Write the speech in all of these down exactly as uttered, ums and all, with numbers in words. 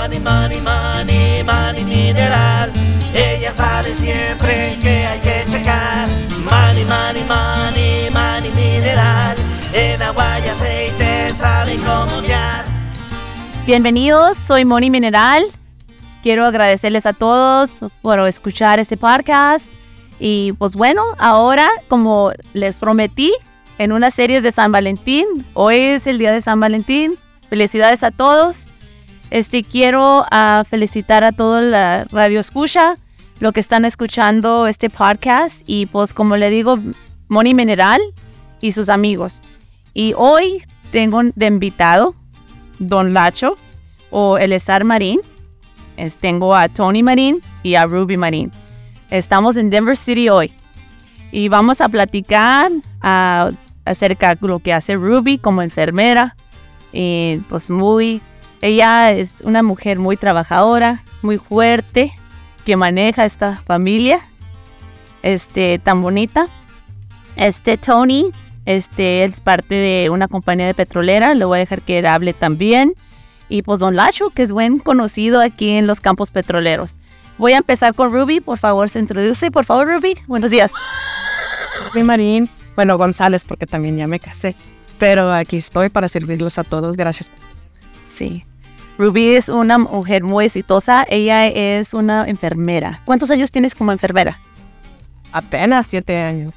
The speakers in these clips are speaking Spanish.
Money, money, money, money mineral. Ella sabe siempre que hay que checar. Money, money, money, money mineral. En agua y aceite saben cómo guiar. Bienvenidos, soy Moni Mineral. Quiero agradecerles a todos por escuchar este podcast. Y pues bueno, ahora como les prometí en una serie de San Valentín, hoy es el día de San Valentín. Felicidades a todos. Este, quiero uh, felicitar a toda la radio escucha, lo que están escuchando este podcast. Y pues como le digo, Moni Mineral y sus amigos. Y hoy tengo de invitado Don Lacho o Elezar Marín. Es, tengo a Tony Marín y a Ruby Marín. Estamos en Denver City hoy y vamos a platicar uh, acerca de lo que hace Ruby como enfermera. Y pues muy, ella es una mujer muy trabajadora, muy fuerte, que maneja esta familia este, tan bonita. Este Tony este, es parte de una compañía de petrolera, le voy a dejar que él hable también. Y pues Don Lacho, que es buen conocido aquí en los campos petroleros. Voy a empezar con Ruby, por favor, se introduce. Por favor, Ruby, buenos días. Ruby Marín, bueno, González, porque también ya me casé. Pero aquí estoy para servirlos a todos, gracias. Sí, Ruby es una mujer muy exitosa, ella es una enfermera. ¿Cuántos años tienes como enfermera? Apenas siete años.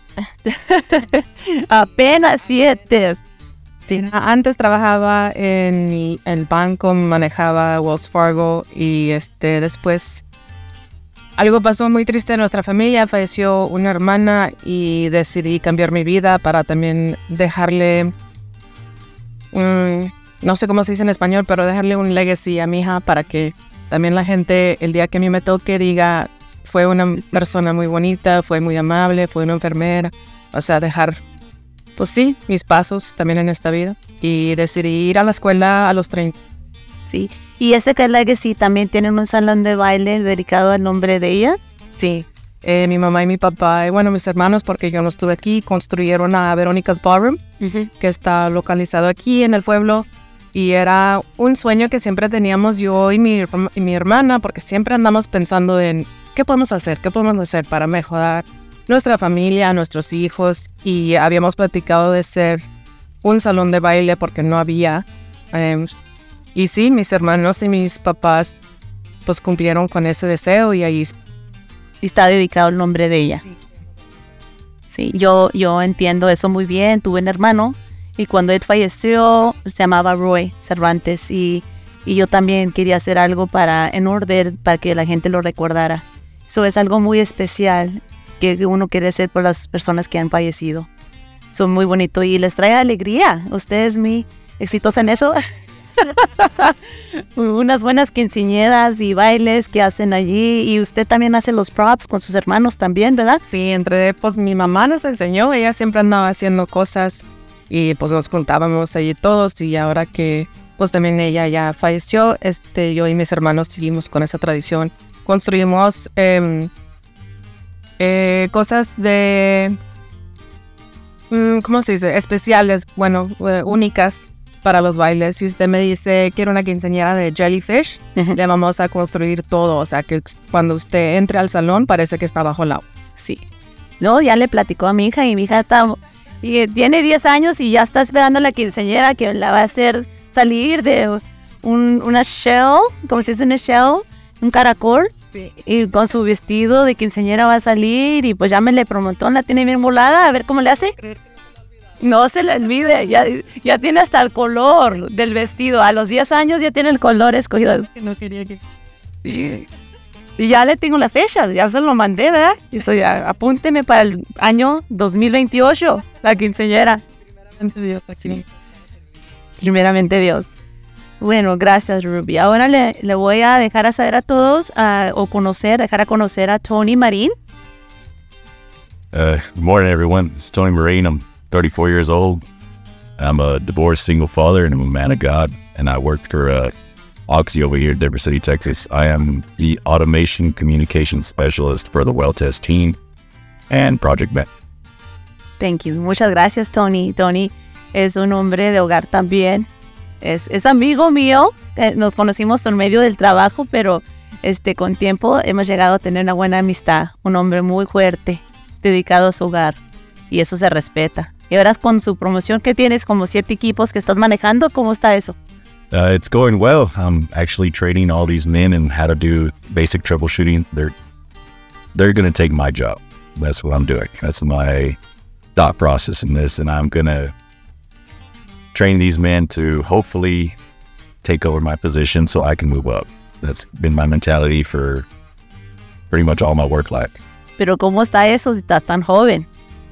Apenas siete. Sí, antes trabajaba en el banco, manejaba Wells Fargo y este después algo pasó muy triste en nuestra familia, falleció una hermana y decidí cambiar mi vida para también dejarle, um, no sé cómo se dice en español, pero dejarle un legacy a mi hija para que también la gente el día que a mí me toque diga, fue una persona muy bonita, fue muy amable, fue una enfermera, o sea, dejar... Pues sí, mis pasos también en esta vida. Y decidí ir a la escuela a los treinta. Sí. ¿Y ese que es Legacy también tienen un salón de baile dedicado al nombre de ella? Sí. Eh, mi mamá y mi papá, y bueno, mis hermanos, porque yo no estuve aquí, construyeron a Verónica's Ballroom, uh-huh. que está localizado aquí en el pueblo. Y era un sueño que siempre teníamos yo y mi, y mi hermana, porque siempre andamos pensando en qué podemos hacer, qué podemos hacer para mejorar nuestra familia, nuestros hijos, y habíamos platicado de ser un salón de baile porque no había. Um, y sí, mis hermanos y mis papás pues cumplieron con ese deseo y ahí y está dedicado el nombre de ella. Sí, yo, yo entiendo eso muy bien. Tuve un hermano y cuando él falleció se llamaba Roy Cervantes y, y yo también quería hacer algo para en orden para que la gente lo recordara. Eso es algo muy especial que uno quiere hacer por las personas que han fallecido. Son muy bonitos y les trae alegría. Usted es muy exitosa en eso. Unas buenas quinceañeras y bailes que hacen allí. Y usted también hace los props con sus hermanos también, ¿verdad? Sí, entre pues mi mamá nos enseñó. Ella siempre andaba haciendo cosas y pues nos juntábamos allí todos. Y ahora que pues también ella ya falleció, este, yo y mis hermanos seguimos con esa tradición. Construimos... Eh, Eh, cosas de, ¿cómo se dice? Especiales, bueno, eh, únicas para los bailes. Si usted me dice, quiero una quinceañera de Jellyfish, uh-huh. le vamos a construir todo. O sea, que cuando usted entre al salón, parece que está bajo el agua. Sí. No, ya le platicó a mi hija y mi hija está, y tiene diez años y ya está esperando a la quinceañera que la va a hacer salir de un, una shell, ¿cómo se dice? Una shell, un caracol. Sí. Y con su vestido de quinceañera va a salir y pues ya me le prometió, la tiene bien volada, a ver cómo le hace. No se le olvide, ya, ya tiene hasta el color del vestido. A los diez años ya tiene el color escogido. Es que no quería que... Sí. Y ya le tengo la fecha, ya se lo mandé, ¿verdad? Y soy, apúnteme para el año dos mil veintiocho, la quinceañera. Primeramente Dios, aquí. Primeramente Dios. Bueno, gracias Ruby. Ahora le, le voy a dejar a saber a todos uh, o conocer, dejar a conocer a Tony Marín. Uh, good morning, everyone. It's Tony Marín. I'm thirty-four years old. I'm a divorced single father and I'm a man of God. And I work for uh, Oxy over here in Denver City, Texas. I am the automation communication specialist for the Well Test team and Project Met. Thank you. Muchas gracias, Tony. Tony es un hombre de hogar también. es, es amigo mío. Eh, nos conocimos por medio del trabajo, pero este, con tiempo hemos llegado a tener una buena amistad. Un hombre muy fuerte, dedicado a su hogar. Y eso se respeta. Y ahora con su promoción que tienes, como siete equipos que estás manejando, ¿cómo está eso? Uh, it's going well. I'm actually training all these men in how to do basic troubleshooting. They're they're going to take my job. That's what I'm doing. That's my thought process in this, and I'm going to train these men to hopefully take over my position so I can move up. That's been my mentality for pretty much all my work life. Pero ¿cómo está eso si estás tan joven?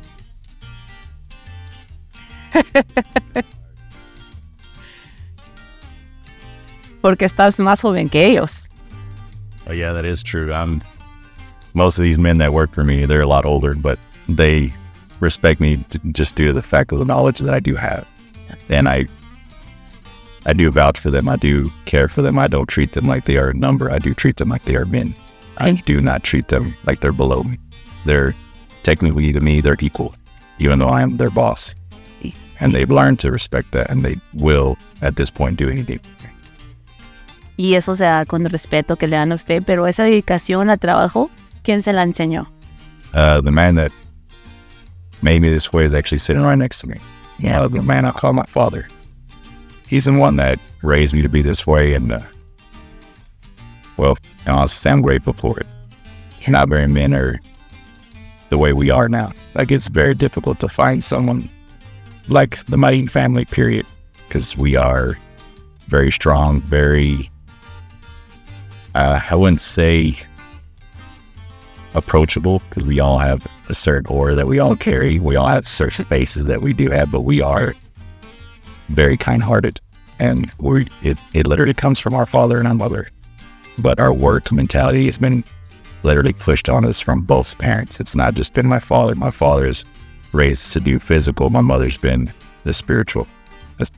Porque estás más joven que ellos. Oh, yeah, that is true. I'm most of these men that work for me, they're a lot older, but they respect me t- just due to the fact of the knowledge that I do have. And I I do vouch for them. I do care for them. I don't treat them like they are a number. I do treat them like they are men. I do not treat them like they're below me. They're technically, to me, they're equal, even though I am their boss. And they've learned to respect that, and they will, at this point, do anything. Y eso se da con el respeto que le dan a usted, pero esa dedicación al trabajo, ¿quién se la enseñó? Uh, the man that made me this way is actually sitting right next to me. Yeah, uh, the man I call my father. He's the one that raised me to be this way, and, uh, well, honestly, I'm grateful for it. Not very men are the way we are now. Like, it's very difficult to find someone like the Marin family, period, because we are very strong, very, uh, I wouldn't say approachable, because we all have a certain aura that we all carry. We all have certain faces that we do have, but we are very kind-hearted, and we it, it literally comes from our father and our mother. But our work mentality has been literally pushed on us from both parents. It's not just been my father. My father's raised us to do physical. My mother's been the spiritual. That's...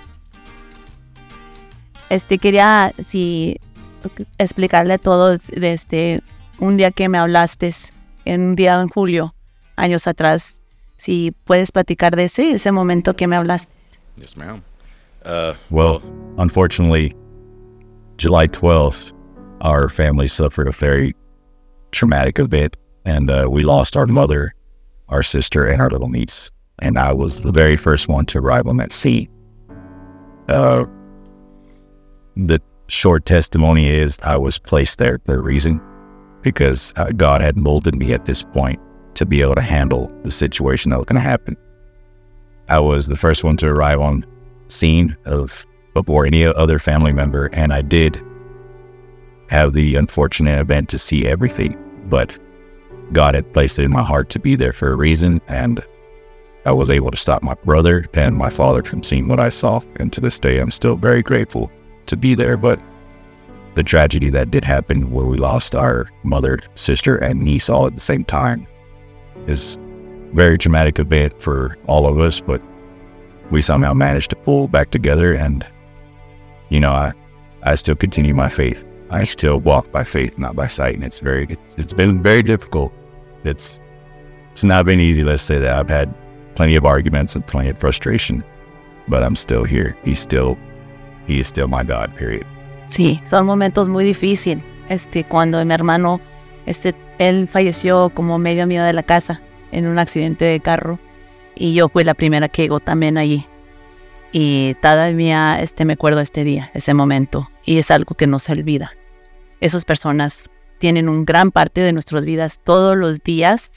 Este, quería, si, explicarle a todos desde un día que me hablaste, en un día en julio, años atrás. Si puedes platicar de ese, ese momento que me hablaste. Yes, ma'am. Uh, well, unfortunately, July twelfth, our family suffered a very traumatic event, and uh, we lost our mother, our sister, and our little niece. And I was the very first one to arrive on that scene. Uh, the short testimony is I was placed there for a reason, because uh, God had molded me at this point to be able to handle the situation that was going to happen. I was the first one to arrive on scene of before any other family member, and I did have the unfortunate event to see everything, but God had placed it in my heart to be there for a reason, and I was able to stop my brother and my father from seeing what I saw, and to this day I'm still very grateful to be there. But the tragedy that did happen, where we lost our mother, sister, and niece all at the same time, is very traumatic event for all of us, but we somehow managed to pull back together, and you know, I I still continue my faith. I still walk by faith, not by sight, and it's very it's, it's been very difficult. It's it's not been easy, let's say that. I've had plenty of arguments and plenty of frustration, but I'm still here. He's still he is still my God, period. Sí, son momentos muy difíciles. Este, cuando mi hermano, este, él falleció como medio amigo de la casa en un accidente de carro, y yo fui la primera que llegó también allí. Y todavía este, me acuerdo de este día, ese momento, y es algo que no se olvida. Esas personas tienen una gran parte de nuestras vidas todos los días,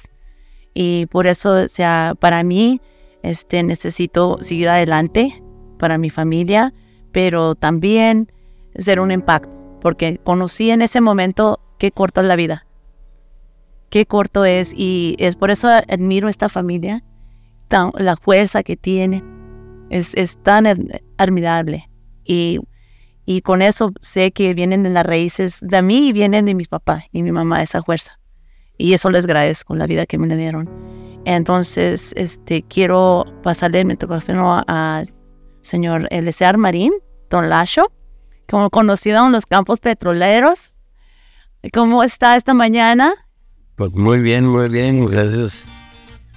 y por eso, o sea, para mí, este, necesito seguir adelante para mi familia, pero también ser un impacto, porque conocí en ese momento qué corto es la vida, qué corto es, y es por eso admiro esta familia, tan, la fuerza que tiene, es, es tan admirable, y, y con eso sé que vienen de las raíces de mí y vienen de mis papás y mi mamá, esa fuerza, y eso les agradezco, la vida que me le dieron. Entonces, este, quiero pasarle el micrófono a señor Eliezer Marín, Don Lacho, como conocido en los campos petroleros. ¿Cómo está esta mañana? Pues muy bien, muy bien, gracias.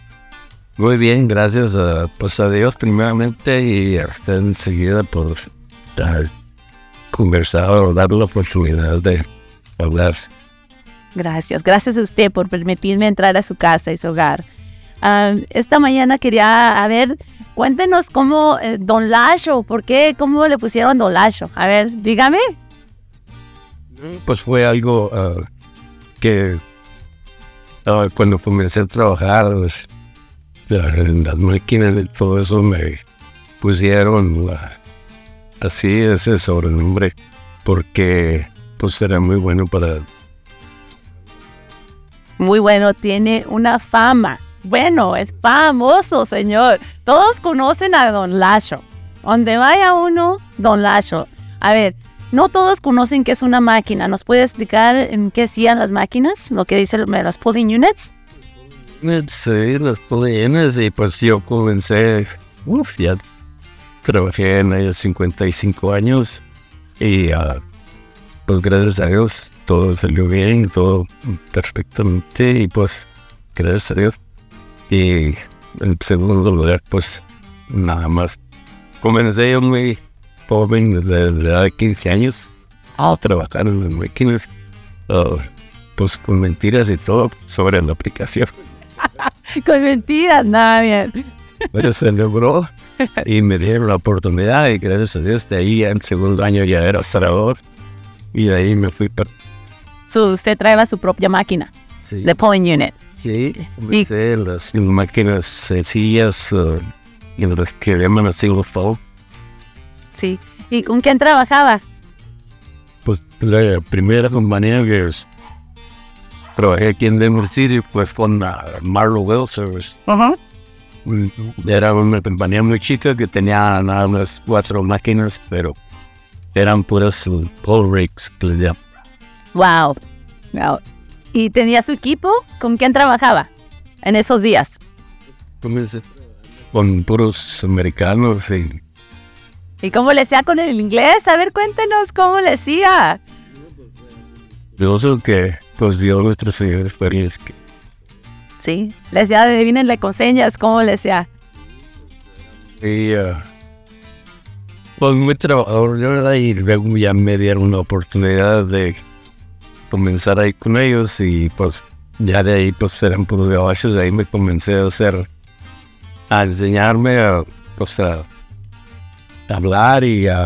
Muy bien, gracias a, pues a Dios primeramente, y a usted enseguida por dar, conversar o dar la oportunidad de hablar. Gracias, gracias a usted por permitirme entrar a su casa y su hogar. Uh, esta mañana quería, a ver, cuéntenos cómo, eh, Don Lacho, ¿por qué, cómo le pusieron Don Lacho? A ver, dígame. Pues fue algo uh, que uh, cuando comencé a trabajar pues, en las máquinas y todo eso me pusieron uh, así ese sobrenombre porque pues era muy bueno para... Muy bueno, tiene una fama. Bueno, es famoso, señor. Todos conocen a Don Lacho. Donde vaya uno, Don Lacho. A ver, no todos conocen qué es una máquina. ¿Nos puede explicar en qué hacían las máquinas? Lo que dicen las pulling units. Sí, las pulling units. Y pues yo comencé, uf, ya trabajé en ellos cincuenta y cinco años. Y uh, pues gracias a Dios todo salió bien, todo perfectamente. Y pues gracias a Dios. Y en segundo lugar, pues nada más. Comencé yo muy joven, desde la edad de quince años, a trabajar en las máquinas, uh, pues con mentiras y todo sobre la aplicación. Con mentiras, nada bien. Pero se logró y me dieron la oportunidad y gracias a Dios de ahí en segundo año ya era instalador y de ahí me fui para... So, usted traía su propia máquina, sí. de pulling unit. Sí, comencé en las máquinas sencillas, uh, en las que llaman a single fold. Sí. ¿Y con quién trabajaba? Pues la primera compañía que trabajé aquí en Denver City pues con uh, Marlowe Well Service. Uh-huh. Era una compañía muy chica que tenía nada más cuatro máquinas, pero eran puras uh, pull rigs que le llaman. Wow. Wow. ¿Y tenía su equipo? ¿Con quién trabajaba en esos días? Comencé con puros americanos. Y... ¿Y cómo le hacía con el inglés? A ver, cuéntenos cómo le hacía. Yo sé que, pues, Dios nuestro Señor es que... Sí, le decía, adivínenle con señas, ¿cómo le decía? Y, uh, pues, muy trabajador, de verdad, y luego ya me dieron la oportunidad de comenzar ahí con ellos y pues ya de ahí pues eran puros gabachos, de ahí me comencé a hacer, a enseñarme a, pues, a hablar y a...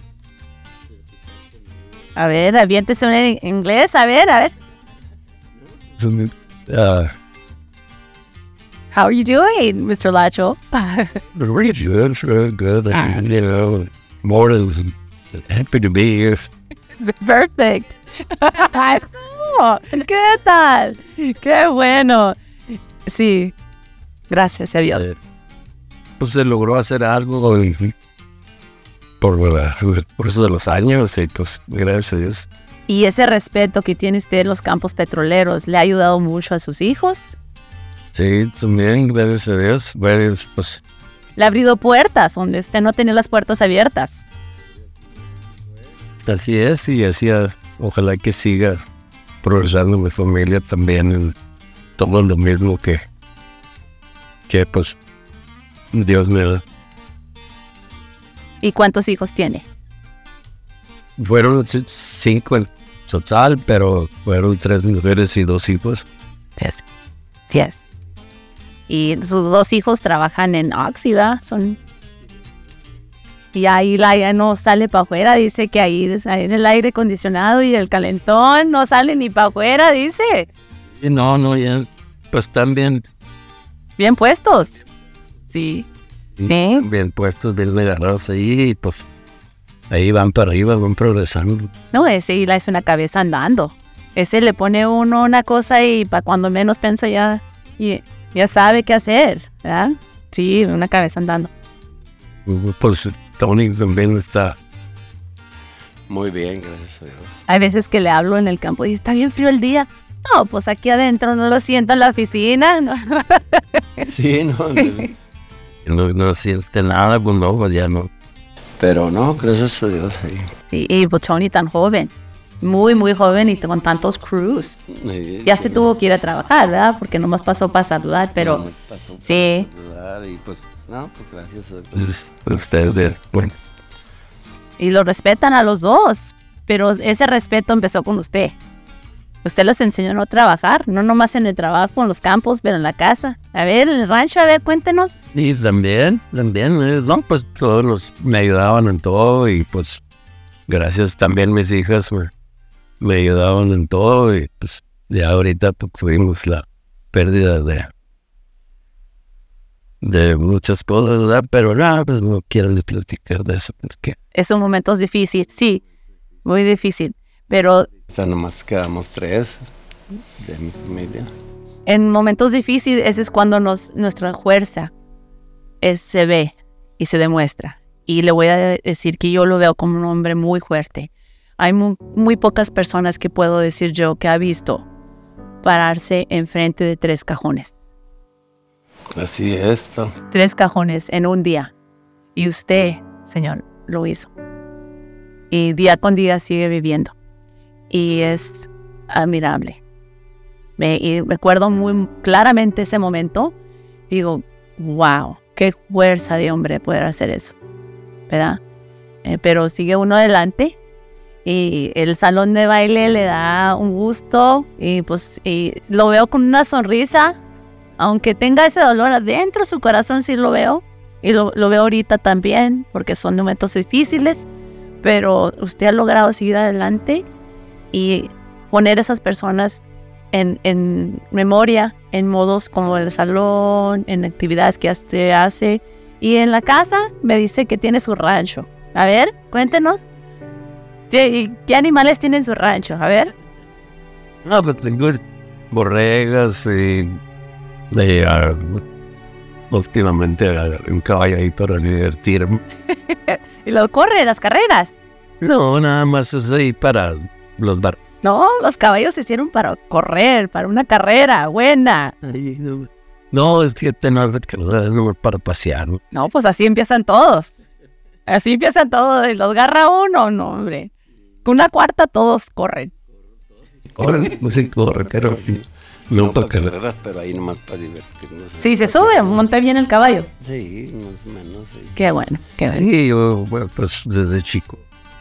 A ver, aviéntese en inglés, a ver, a ver. Uh, How are you doing, Mister Lacho? really good, really good, and, you know, more than happy to be here. Perfect. Oh, ¿qué tal? Qué bueno. Sí, gracias a Dios. Pues se logró hacer algo y, por, por eso de los años y pues gracias a Dios. ¿Y ese respeto que tiene usted en los campos petroleros le ha ayudado mucho a sus hijos? Sí, también gracias a Dios. Varios, pues, le ha abrido puertas donde usted no tenía las puertas abiertas. Así es, y así ojalá que siga progresando mi familia también en todo lo mismo que, que pues Dios me da. ¿Y cuántos hijos tiene? Fueron cinco en total, pero fueron tres mujeres y dos hijos. Yes. Yes. Y sus dos hijos trabajan en Oxy, ¿verdad? Son... Y ahí la ya no sale para afuera, dice que ahí, ahí en el aire acondicionado y el calentón no sale ni para afuera, dice. Y no, no, ya, pues están bien. Bien puestos. Sí. ¿Sí? Bien puestos, bien agarrados ahí, y pues ahí van para arriba, van progresando. No, ese la es una cabeza andando. Ese le pone uno una cosa y para cuando menos piensa ya, y, ya sabe qué hacer, ¿verdad? Sí, una cabeza andando. Pues Tony también está muy bien, gracias a Dios. Hay veces que le hablo en el campo y dice, está bien frío el día. No, pues aquí adentro no lo siento en la oficina. No. Sí, no, no, no siente nada, pues no, pues ya no. Pero no, gracias a Dios. Sí. Sí, y pues Tony tan joven, muy, muy joven y con tantos crews. Sí, ya se tuvo que ir a trabajar, ¿verdad? Porque nomás pasó para saludar, pero no, pasó sí. Para saludar y pues, no, pues gracias a, pues, a ustedes. Bueno, y lo respetan a los dos, pero ese respeto empezó con usted. Usted les enseñó a no trabajar, no nomás en el trabajo, en los campos, pero en la casa. A ver, en el rancho, a ver, cuéntenos. Y también, también, eh, no, pues todos los, me ayudaban en todo y pues gracias también mis hijas me, me ayudaban en todo y pues ya ahorita pues, tuvimos la pérdida de, de muchas cosas, ¿verdad? Pero nada, pues no quiero ni platicar de eso porque... Esos momentos difíciles, sí, muy difícil, pero... O sea, nomás quedamos tres de mi familia. En momentos difíciles, ese es cuando nos, nuestra fuerza es, se ve y se demuestra. Y le voy a decir que yo lo veo como un hombre muy fuerte. Hay muy, muy pocas personas que puedo decir yo que ha visto pararse enfrente de tres cajones. Así es. ¿No? Tres cajones en un día. Y usted, señor, lo hizo. Y día con día sigue viviendo. Y es admirable. Me, y me acuerdo muy claramente ese momento. Digo, wow, qué fuerza de hombre poder hacer eso, ¿verdad? Eh, pero sigue uno adelante y el salón de baile le da un gusto y pues y lo veo con una sonrisa, aunque tenga ese dolor adentro de su corazón, sí lo veo. Y lo, lo veo ahorita también, porque son momentos difíciles, pero usted ha logrado seguir adelante y poner a esas personas en, en memoria, en modos como el salón, en actividades que usted hace. Y en la casa me dice que tiene su rancho. A ver, cuéntenos. ¿Qué, qué animales tiene en su rancho? A ver. No, pues tengo borregas y... De, uh, últimamente agarré un caballo ahí para divertirme. ¿Y lo corre las carreras? No, nada más es ahí para los bar. No, los caballos se hicieron para correr, para una carrera buena. Ay, no, no, es que tenemos que no para pasear. ¿No? No, pues así empiezan todos. Así empiezan todos. Y los agarra uno, no, hombre. Con una cuarta todos corren. Corren, no sé, corren, pero no para carreras, pero ahí nomás para divertirnos. Sí, se sube, monta bien el caballo. Sí, más o menos. Sí. Qué bueno, qué bueno. Sí, yo, bueno, pues desde chico.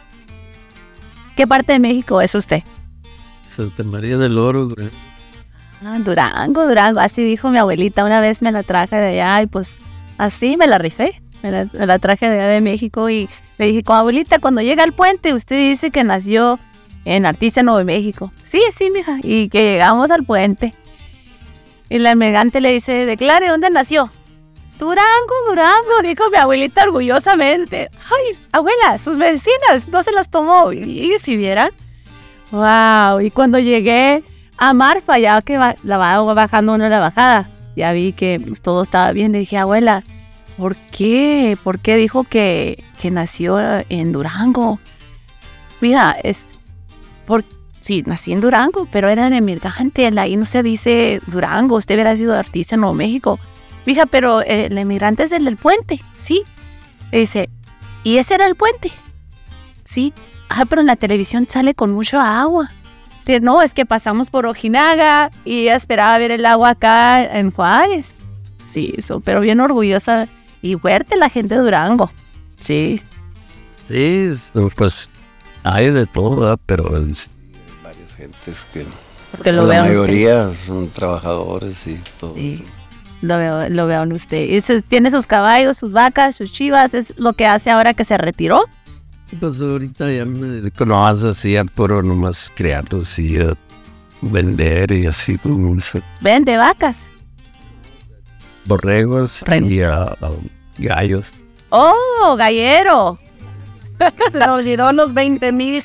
¿Qué parte de México es usted? Santa María del Oro, Durango. Ah, Durango, Durango. Así dijo mi abuelita. Una vez me la traje de allá y pues así me la rifé. Me la, me la traje de allá de México y le dije, abuelita, cuando llega al puente, usted dice que nació en Artesia, Nuevo México. Sí, sí, mija. Y que llegamos al puente. Y la elegante le dice, declare, ¿dónde nació? Durango, Durango, dijo mi abuelita orgullosamente. Ay, abuela, sus medicinas no se las tomó. Y, y si vieran, wow. Y cuando llegué a Marfa, ya que va, la va bajando uno en la bajada, ya vi que pues, todo estaba bien. Le dije, abuela, ¿por qué? ¿Por qué dijo que, que nació en Durango? Mira, es por sí, nací en Durango, pero era en emigrante. Ahí no se dice Durango. Usted hubiera sido artista en Nuevo México. Fija, pero eh, el emigrante es el del puente, ¿sí? Le dice, ¿y ese era el puente? Sí. Ah, pero en la televisión sale con mucho agua. Dice, no, es que pasamos por Ojinaga y ella esperaba ver el agua acá en Juárez. Sí, eso, pero bien orgullosa y fuerte la gente de Durango. Sí. Sí, pues hay de todo, ¿verdad? Pero hay varias gentes que... Porque lo la veo mayoría usted. Son trabajadores y todo. Sí. Lo veo, lo veo en usted. Y eso, tiene sus caballos, sus vacas, sus chivas. Es lo que hace ahora que se retiró. Pues ahorita ya me dedico nomás así a puro nomás crearlos y a vender y así. Vende vacas. Borregos Borrego. y a, a gallos. ¡Oh, gallero! Se me olvidó los veinte mil.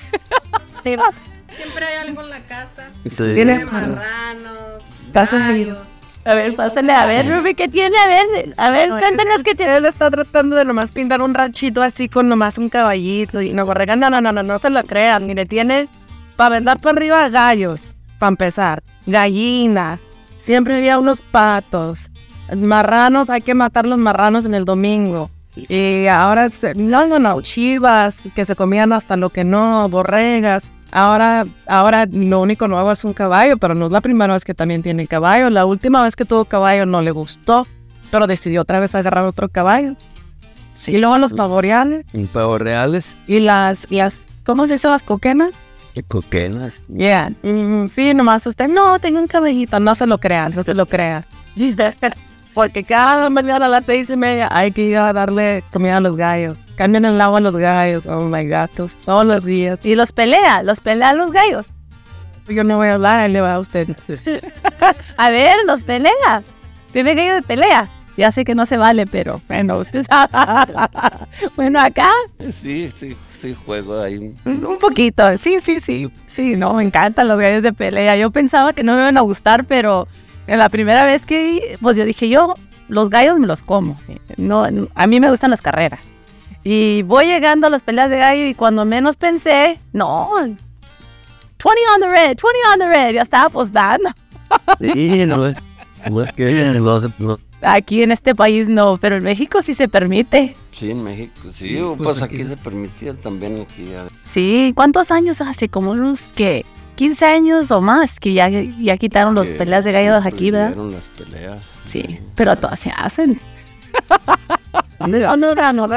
Siempre hay algo en la casa. Sí. Tiene marranos, Caso gallos. A ver, pásale, a ver, Ruby, ¿qué tiene? A ver, a ver, cuéntanos qué tiene. Él está tratando de nomás pintar un ranchito así con nomás un caballito. Y no, borrega, no, no, no, no, no se lo crean. Mire, tiene para vender para arriba gallos, para empezar, gallinas. Siempre había unos patos. Marranos, hay que matar los marranos en el domingo. Y ahora, se, no, no, no, chivas, que se comían hasta lo que no, borregas. Ahora, ahora lo único nuevo es un caballo, pero no es la primera vez que también tiene caballo. La última vez que tuvo caballo no le gustó, pero decidió otra vez agarrar otro caballo. Sí, y luego los pavos reales. Un pavo reales Y las, las, ¿cómo se dice las coquenas? y coquenas. Yeah. Mm, sí, nomás usted, no, tengo un cabellito. No se lo crean, no se lo crean. Porque cada mañana a las seis y media hay que ir a darle comida a los gallos. Cambian el agua a los gallos, oh my gatos, todos los días. Y los pelea, los pelea los gallos. Yo no voy a hablar, ahí le va a usted. A ver, los pelea. Tiene gallo de pelea. Ya sé que no se vale, pero bueno, usted sabe. Bueno, acá Sí, sí, sí, juego ahí. un poquito. Sí, sí, sí. Sí, no, me encantan los gallos de pelea. Yo pensaba que no me iban a gustar, pero en la primera vez que, pues yo dije, yo los gallos me los como. No, a mí me gustan las carreras. Y voy llegando a las peleas de gallo y cuando menos pensé, no, veinte on the red, veinte on the red, ya estaba apostando. Sí, no, no es que no se... No. Aquí en este país no, pero en México sí se permite. Sí, en México, sí, pues, pues aquí, aquí se permitía también aquí. Ya. Sí, ¿cuántos años hace? Como unos, ¿qué? quince años o más que ya, ya quitaron las peleas de gallos aquí, ¿verdad? Las peleas. Sí, pero todas se hacen. No, no, no, no. Por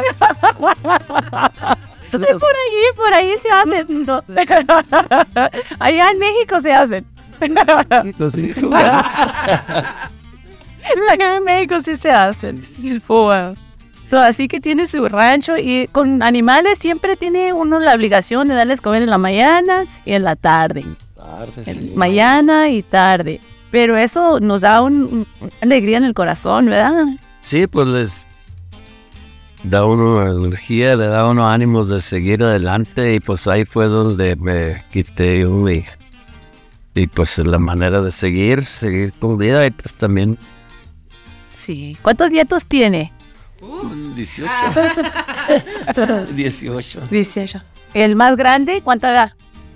ahí, por ahí se hacen. Allá en México se hacen. Sí, Acá en México sí se hacen. Wow. So, así que tiene su rancho y con animales siempre tiene uno la obligación de darles comer en la mañana y en la tarde. tarde, En sí. mañana y tarde. Pero eso nos da un, un alegría en el corazón, ¿verdad? Sí, pues les da uno energía, le da uno ánimos de seguir adelante y pues ahí fue donde me quité yo y, y pues la manera de seguir, seguir con vida y pues también... Sí. ¿Cuántos nietos tiene? dieciocho. dieciocho. dieciocho. ¿El más grande cuánta edad?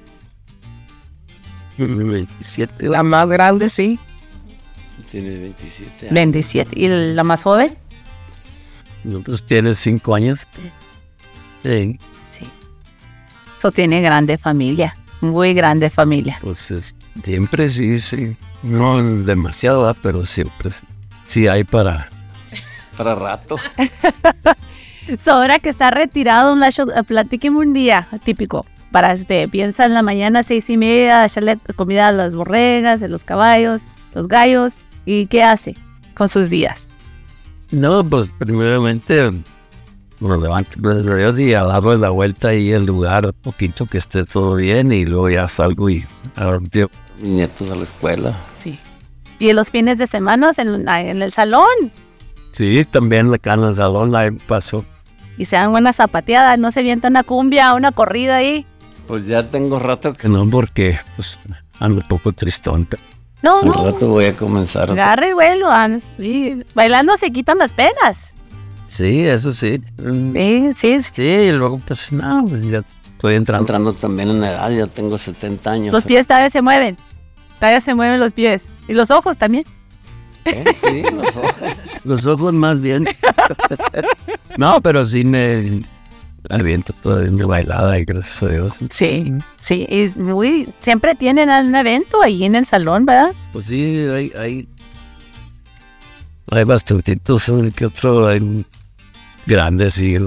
veintisiete. La más grande, sí. Tiene veintisiete años. veintisiete. ¿Y la más joven? No, pues tiene cinco años. Sí, Sí. So tiene grande familia. Muy grande familia. pues es- siempre sí, sí. No demasiado, ¿verdad? Pero siempre sí hay para... Para rato. So, ahora que está retirado, un lacho, eh, platíqueme un día típico. Para este, piensa en la mañana, seis y media, echarle comida a las borregas, a los caballos, los gallos. ¿Y qué hace con sus días? No, pues primeramente me levanto gracias a Dios y a darle la vuelta ahí al lugar un poquito que esté todo bien y luego ya salgo y a dar mis nietos a la escuela. Sí. ¿Y en los fines de semana en, en el salón? Sí, también acá en el salón ahí pasó. Y se dan buenas zapateadas, no se avienta una cumbia, una corrida ahí. Pues ya tengo rato que no porque pues ando un poco tristón. No, Al rato voy a comenzar. agarre el vuelo. ah, sí. Bailando se quitan las penas. Sí, eso sí. Mm, Sí, sí, sí. Sí, y luego pues no, pues ya estoy entrando. entrando también en edad, ya tengo setenta años. Los pies todavía se mueven. Todavía se mueven los pies. Y los ojos también. ¿Eh? Sí, los ojos. Los ojos más bien. No, pero sí me aviento todavía mi bailada y gracias a Dios. Sí, sí. Y muy, siempre tienen un evento ahí en el salón, ¿verdad? Pues sí, hay, hay, hay bastantitos, uno que otro, hay grandes y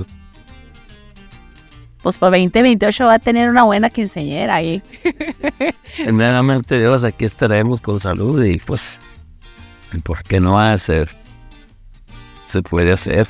Pues por veinte veintiocho va a tener una buena quinceañera ahí. primeramente Dios, aquí estaremos con salud y pues, ¿por qué no hacer? Se puede hacer.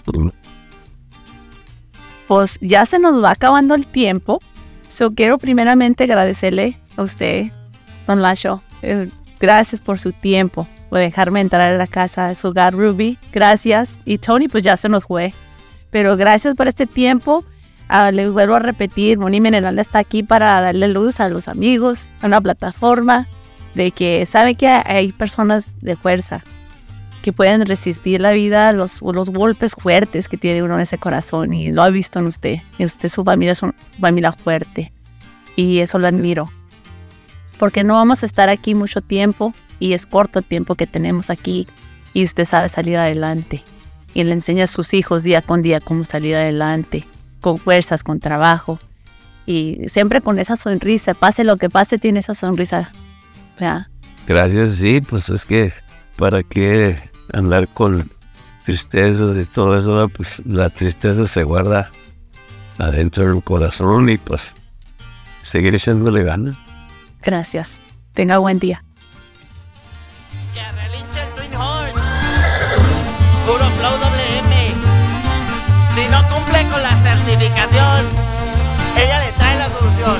Pues ya se nos va acabando el tiempo. So quiero primeramente agradecerle a usted, Don Lacho. Eh, gracias por su tiempo, por dejarme entrar a la casa de su hogar, Ruby. Gracias. Y Tony, pues ya se nos fue. Pero gracias por este tiempo. Ah, les vuelvo a repetir, Moni Mineral está aquí para darle luz a los amigos, a una plataforma de que sabe que hay personas de fuerza que pueden resistir la vida, los, los golpes fuertes que tiene uno en ese corazón, y lo ha visto en usted. Y usted, su familia es una familia fuerte, y eso lo admiro. Porque no vamos a estar aquí mucho tiempo, y es corto el tiempo que tenemos aquí, y usted sabe salir adelante. Y le enseña a sus hijos día con día cómo salir adelante, con fuerzas, con trabajo, y siempre con esa sonrisa. Pase lo que pase, tiene esa sonrisa. ¿Verdad? Gracias, sí, pues es que para qué andar con tristezas y todo eso, pues la tristeza se guarda adentro del corazón y pues seguir echándole ganas. Gracias. Tenga buen día. Que relinche el Twin Horse. Puro Flow doble eme. Si no cumple con la certificación, ella le trae la solución.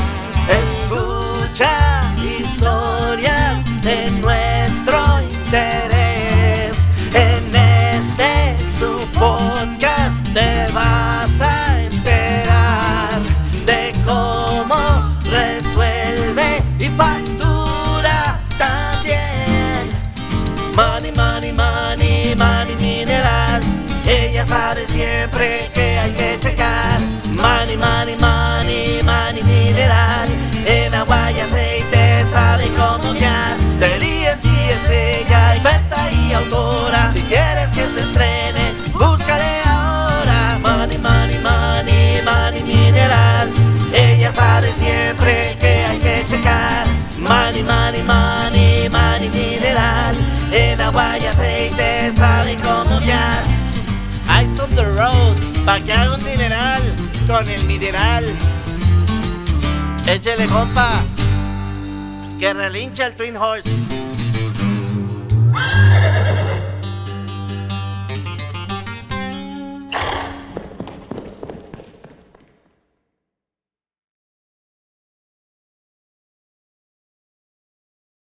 Escucha historias de nuestro interés. En este su podcast te vas a enterar de cómo resuelve y factura también. Money, money, money, money mineral. Ella sabe siempre que hay que checar. Money, money, money, money mineral. En agua y aceite sabe cómo guiar. Te ríes si es ella, experta y autora. Si quieres que te entrene, búscale ahora. Money, money, money, money mineral. Ella sabe siempre que hay que checar. Money, money, money, money mineral. En agua y aceite sabe cómo guiar. Eyes on the road, pa' que haga un dineral con el mineral. Échele, compa, que relincha el Twin Horse.